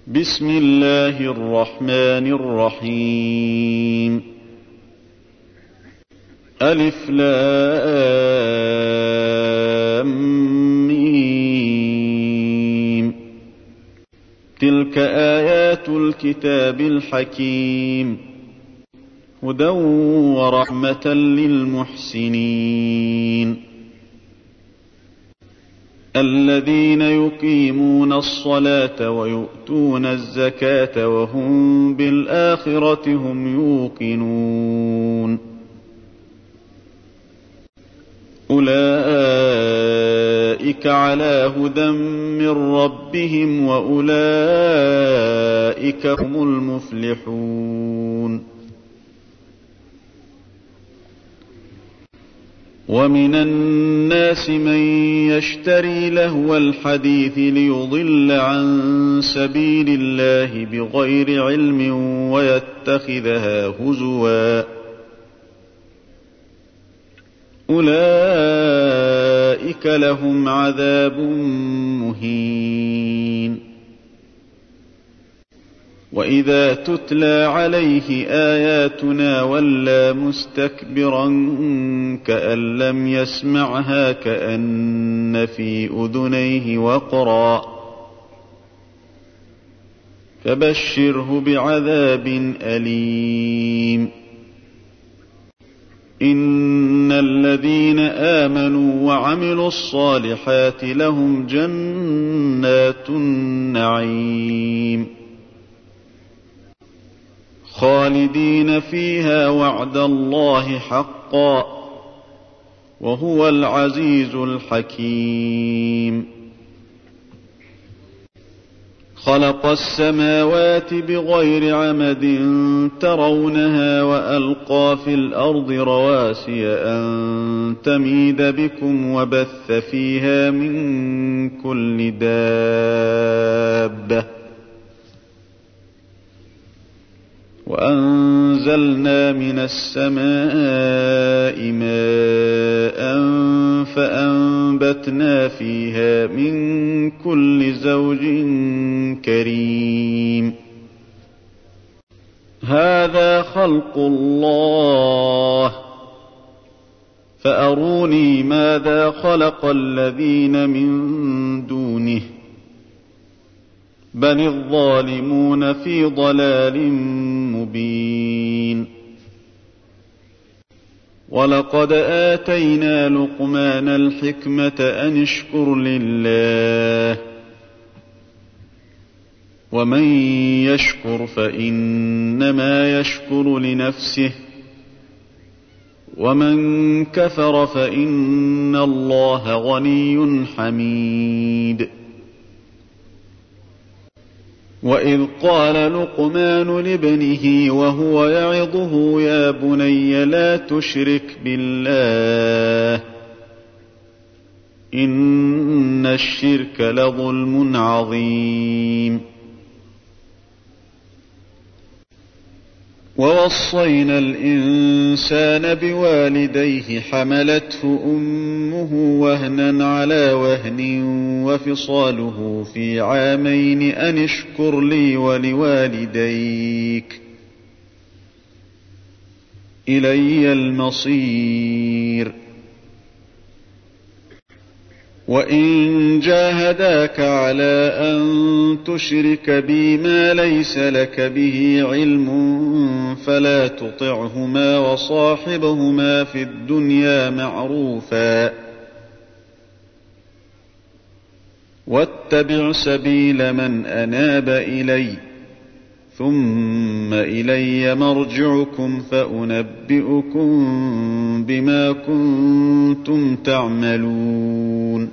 بسم الله الرحمن الرحيم. ألف لام ميم. تلك آيات الكتاب الحكيم، هدى ورحمة للمحسنين الذين يقيمون الصلاة ويؤتون الزكاة وهم بالآخرة هم يوقنون. أولئك على هدى من ربهم وأولئك هم المفلحون. ومن الناس من يشتري لهو الحديث ليضل عن سبيل الله بغير علم ويتخذها هزوا، أولئك لهم عذاب مهين. وإذا تتلى عليه آياتنا ولى مستكبرا كأن لم يسمعها كأن في أذنيه وقرا، فبشره بعذاب أليم. إن الذين آمنوا وعملوا الصالحات لهم جنات النعيم خالدين فيها وعد الله حقا، وهو العزيز الحكيم. خلق السماوات بغير عمد ترونها وألقى في الأرض رواسي أن تميد بكم وبث فيها من كل دابة، وأنزلنا من السماء ماء فأنبتنا فيها من كل زوج كريم. هذا خلق الله، فأروني ماذا خلق الذين من دونه، بل الظالمون في ضلال مبين. ولقد آتينا لقمان الحكمة أن اشكر لله، ومن يشكر فإنما يشكر لنفسه، ومن كفر فإن الله غني حميد. وإذ قال لقمان لابنه وهو يعظه يا بني لا تشرك بالله إن الشرك لظلم عظيم. ووصينا الإنسان بوالديه حملته أمه وهنا على وهن وفصاله في عامين أن اشكر لي ولوالديك إلي المصير. وإن جاهداك على أن تشرك بي ما ليس لك به علم فلا تطعهما وصاحبهما في الدنيا معروفا، واتبع سبيل من أناب إلي ثم إلي مرجعكم فأنبئكم بما كنتم تعملون.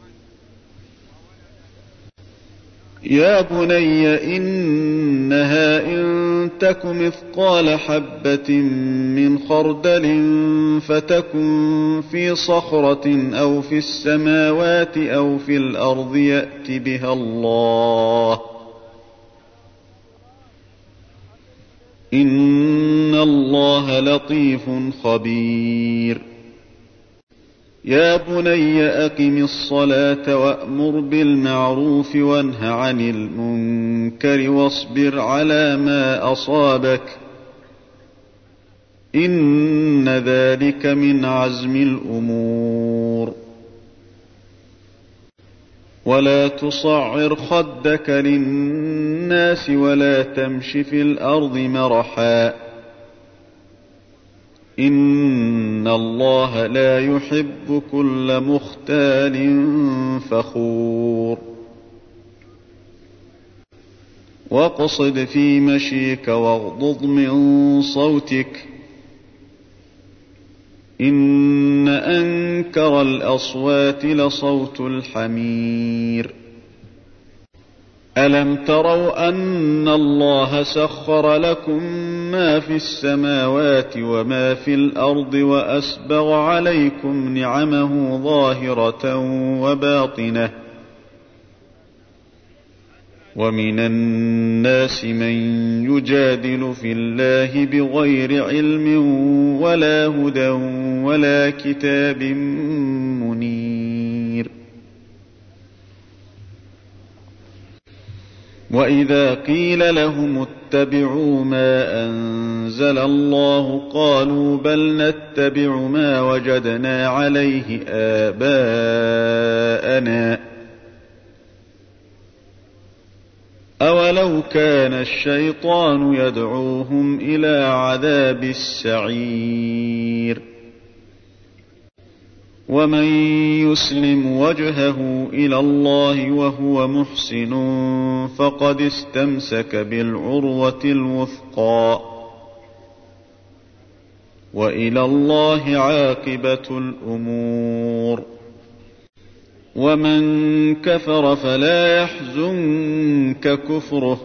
يا بني إنها إن تك مثقال حبة من خردل فتكن في صخرة أو في السماوات أو في الأرض يأت بها الله إن الله لطيف خبير. يا بني أقم الصلاة وأمر بالمعروف وانه عن المنكر واصبر على ما أصابك إن ذلك من عزم الأمور. ولا تصعر خدك للناس ولا تمش في الأرض مرحا إن الله لا يحب كل مختال فخور. واقصد في مشيك واغضض من صوتك إن أنكر الأصوات لصوت الحمير. ألم تروا أن الله سخر لكم ما في السماوات وما في الأرض وأسبغ عليكم نعمه ظاهرة وباطنة ومن الناس من يجادل في الله بغير علم ولا هدى ولا كتاب منير. وإذا قيل لهم اتبعوا ما أنزل الله قالوا بل نتبع ما وجدنا عليه آباءنا أولو كان الشيطان يدعوهم إلى عذاب السعير. ومن يسلم وجهه إلى الله وهو محسن فقد استمسك بالعروة الوثقى وإلى الله عاقبة الأمور. ومن كفر فلا يحزنك كفره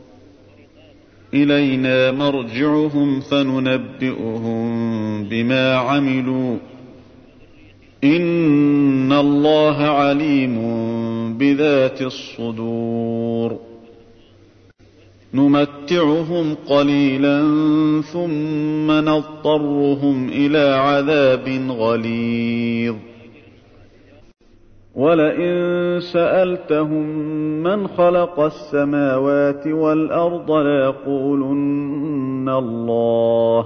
إلينا مرجعهم فننبئهم بما عملوا إن الله عليم بذات الصدور. نمتعهم قليلا ثم نضطرهم إلى عذاب غليظ. ولئن سألتهم من خلق السماوات والأرض ليقولن الله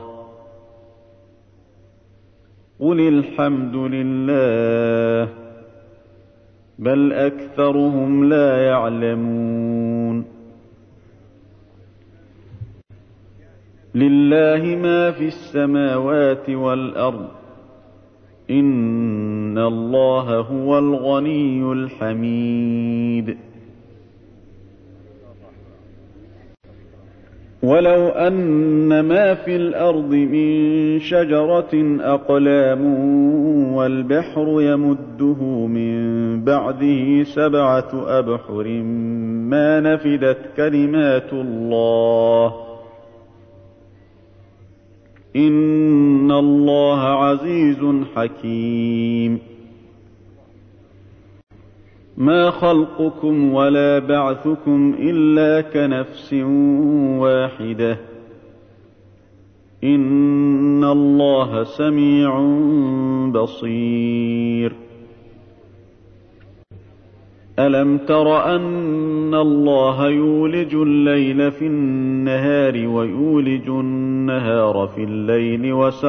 قل الحمد لله بل أكثرهم لا يعلمون. لله ما في السماوات والأرض إن الله هو الغني الحميد. ولو أن ما في الأرض من شجرة أقلام والبحر يمده من بعده 7 أبحر ما نفدت كلمات الله إن الله عزيز حكيم. ما خلقكم ولا بعثكم إلا كنفس واحدة إن الله سميع بصير. ألم تر أن الله يولج الليل في النهار ويولج النهار في الليل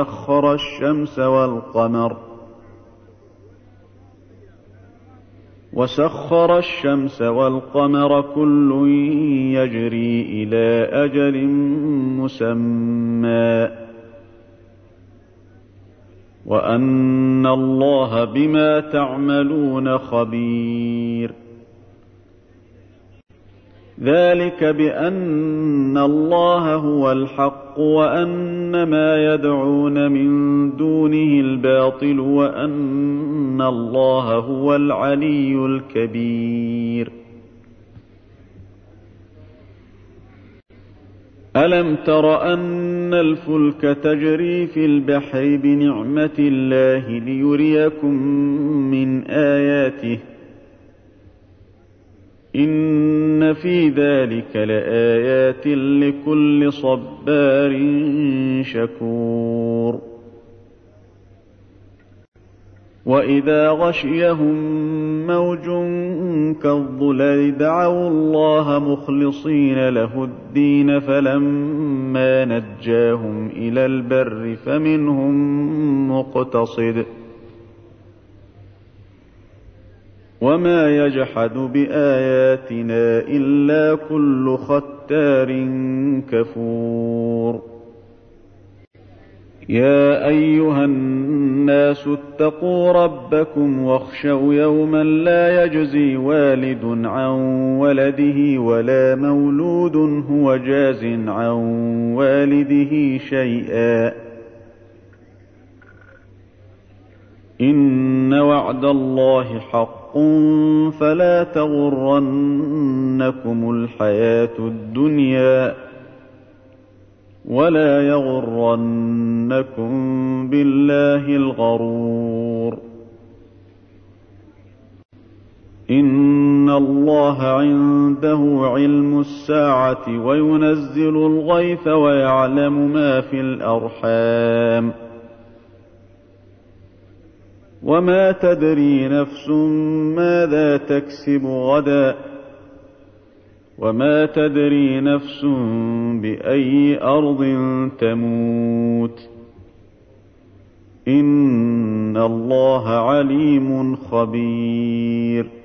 وسخر الشمس والقمر كل يجري إلى أجل مسمى وأن الله بما تعملون خبير. ذلك بأن الله هو الحق وأن ما يدعون من دونه الباطل وأن الله هو العلي الكبير. ألم تر أن الفلك تجري في البحر بنعمة الله ليريكم من آياته إن في ذلك لآيات لكل صبار شكور. وإذا غشيهم موج كالظلل دعوا الله مخلصين له الدين فلما نجاهم إلى البر فمنهم مقتصد وما يجحد بآياتنا إلا كل ختار كفور يا أيها الناس اتقوا ربكم واخشوا يوما لا يجزي والد عن ولده ولا مولود هو جاز عن والده شيئا إن وعد الله حق فلا تغرنكم الحياة الدنيا ولا يغرنكم بالله الغرور إن الله عنده علم الساعة وينزل الغيث ويعلم ما في الأرحام وما تدري نفس ماذا تكسب غدا وما تدري نفس بأي أرض تموت إن الله عليم خبير